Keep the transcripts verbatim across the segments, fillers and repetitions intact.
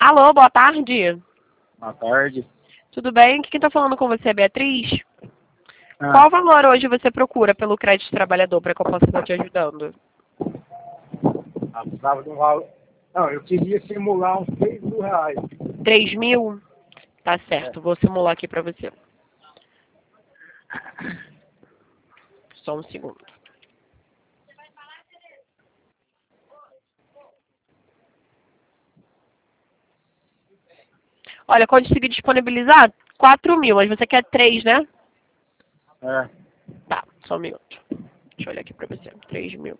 Alô, boa tarde. Boa tarde. Tudo bem? Quem está falando com você é Beatriz? Ah, Qual valor hoje você procura pelo crédito trabalhador para que eu possa estar te ajudando? ah, precisava de um valor. Não, eu queria simular uns seis mil reais. três mil? Tá certo, vou simular aqui para você. Só um segundo. Olha, consegui disponibilizar quatro mil, mas você quer três, né? É. Tá, só um minuto. Deixa eu olhar aqui pra você. três mil.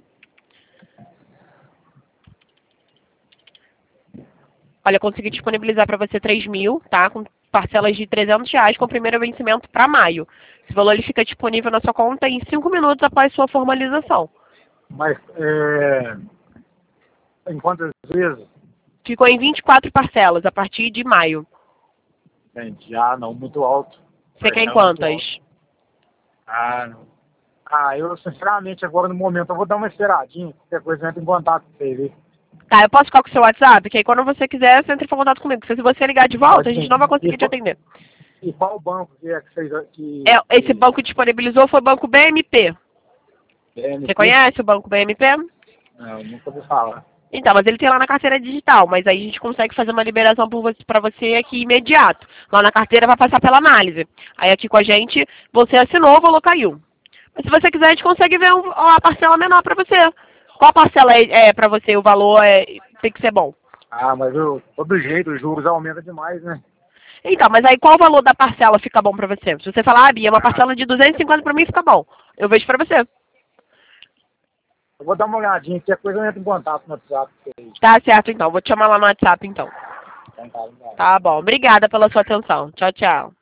Olha, consegui disponibilizar para você três mil, tá? Com parcelas de trezentos reais com primeiro vencimento para maio. Esse valor ele fica disponível na sua conta em cinco minutos após sua formalização. Mas, é... em quantas vezes? Ficou em vinte e quatro parcelas a partir de maio. Gente, ah, não, muito alto. Você quer em Parcela muito quantas? alto. Ah, não. Ah, eu, sinceramente, agora no momento, eu vou dar uma esperadinha. Qualquer coisa, eu entro em contato com você, viu? Tá, eu posso ficar com o seu WhatsApp? Que aí quando você quiser, você entra em contato comigo. Porque se você ligar de volta, a gente não vai conseguir te atender. E qual banco que é que fez que, É, esse que... banco disponibilizou foi o Banco B M P. B M P? Você conhece o Banco B M P? Não, nunca ouvi falar. Então, mas ele tem lá na carteira digital, mas aí a gente consegue fazer uma liberação para você aqui imediato. Lá na carteira vai passar pela análise. Aí aqui com a gente, você assinou, o valor caiu. Mas se você quiser, a gente consegue ver um, a parcela menor para você. Qual parcela é, é para você? O valor é, tem que ser bom. Ah, mas eu, todo jeito, os juros aumentam demais, né? Então, mas aí qual o valor da parcela fica bom para você? Se você falar, ah, Bia, uma parcela de duzentos e cinquenta para mim fica bom. Eu vejo para você. Eu vou dar uma olhadinha, qualquer coisa eu entro em contato no WhatsApp. Tá certo, então. Vou te chamar lá no WhatsApp, então. Então tá, obrigado. Tá bom. Obrigada pela sua atenção. Tchau, tchau.